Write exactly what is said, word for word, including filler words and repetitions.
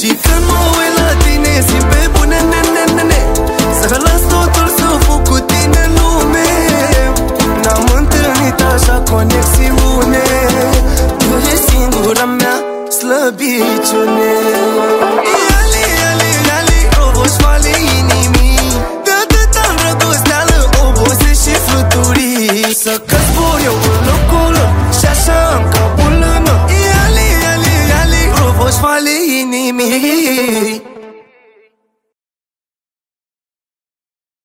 Și când mă uit la tine simt pe bune, ne, ne, ne, ne. Să las totul să fac cu tine în lume. N-am întâlnit așa conexiune. Tu ești singura mea slăbiciune.